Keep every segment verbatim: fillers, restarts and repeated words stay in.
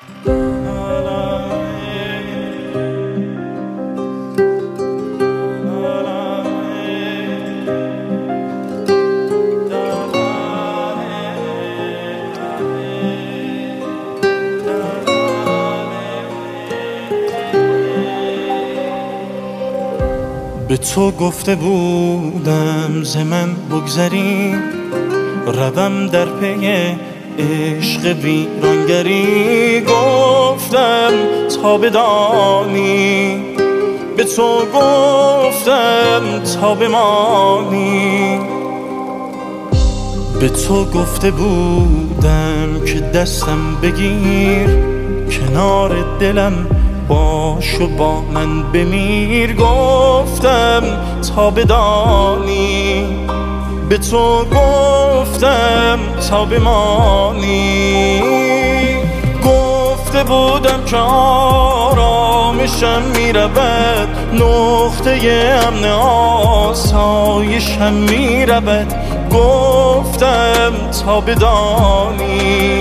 به تو گفته بودم ز من بگذری، روم در پی عشق ویرانگری. گفتم تا بدانی، به تو گفتم تا بمانی. به تو گفته بودم که دستم بگیر، کنار دلم باش و با من بمیر. گفتم تا بدانی، به تو گفتم تا بمانی. گفته بودم که آرامشم میرود، نقطه امن آسایشم میرود. گفتم تا بدانی،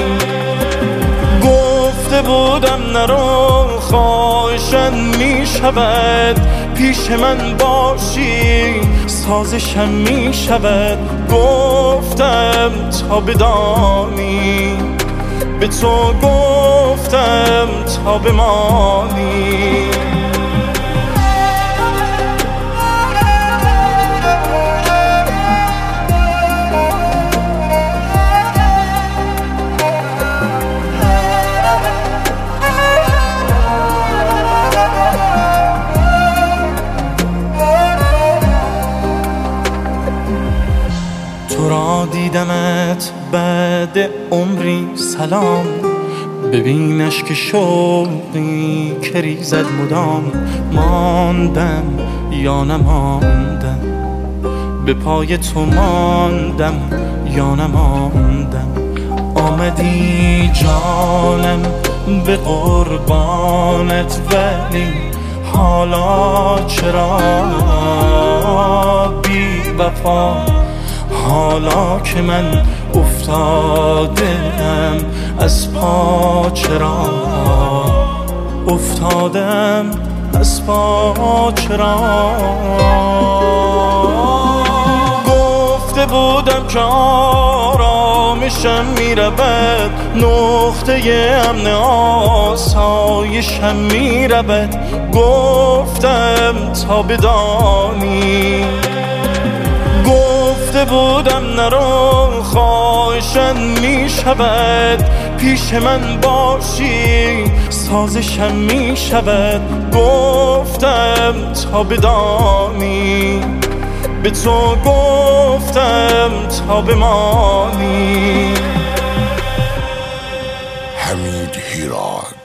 گفته بودم نرو خواهشم میشود، پیش من باشی سازشم میشود. گفتم تا بدانی، به تو گفتم تا بمانی. تو را دیدمت بعد عمری سلام، ببینش که شوقی که ریزد مدام. ماندم یا نماندم، به پای تو ماندم یا نماندم. آمدی جانم به قربانت، ولی حالا چرا بی وفا؟ حالا که من افتادم از پا، چرا افتادم از پا چرا؟ گفته بودم که آرامشم میرود، نقطه امن آسایشم میرود. گفتم تا بدانی، گفته بودم نرو خواهشم میشود، پیش من باشی سازشم میشود. گفتم تا بدانی، به تو گفتم تا بمانی. حمید هیراد.